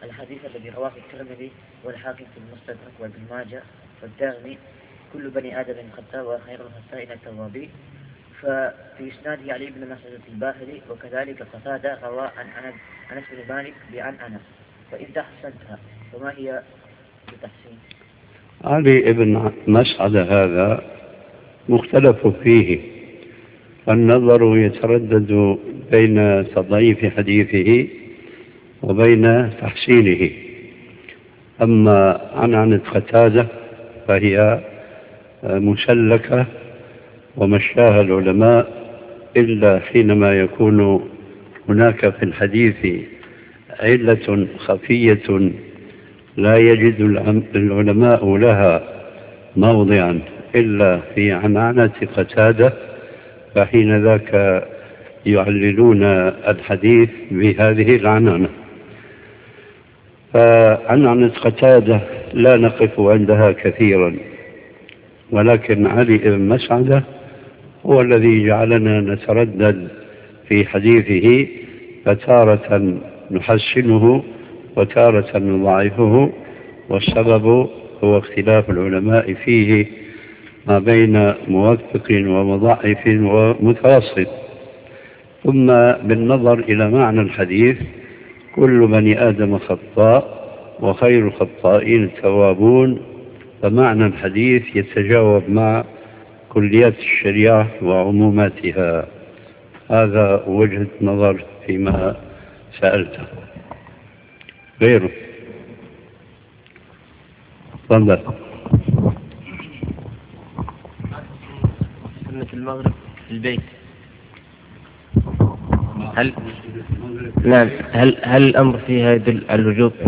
الحديث الذي رواه الترمذي والحاكم في المستدرك وابن ماجه والدارمي كل بني آدم خطاء وخير الخطائين التوابين، ففي إسناده علي بن مسعود الباهلي، وكذلك قتادة روى عن أنس بن مالك بعن أنس، فإذا حسنتها وما هي بتحسين؟ علي بن مسعود هذا مختلف فيه، النظر يتردد بين تضعيف حديثه وبين تحسينه. أما عن قتادة فهي مسلكة ومشاها العلماء، إلا حينما يكون هناك في الحديث علة خفية لا يجد العلماء لها موضعا إلا في عنعنة قتادة، فحين ذاك يعللون الحديث بهذه العنعنة. فعنعنة قتادة لا نقف عندها كثيرا، ولكن علي بن مسعود هو الذي جعلنا نتردد في حديثه، فتارة نحسنه وتارة نضعفه، والسبب هو اختلاف العلماء فيه ما بين موثق ومضعف ومتوسط. ثم بالنظر إلى معنى الحديث كل بني آدم خطاء وخير الخطائين التوابون، فمعنى الحديث يتجاوب مع كليات الشريعة وعموماتها. هذا وجهة نظر فيما سألته. غيره تفضل. سنة المغرب في البيت، هل الأمر فيها يدل على الوجوب؟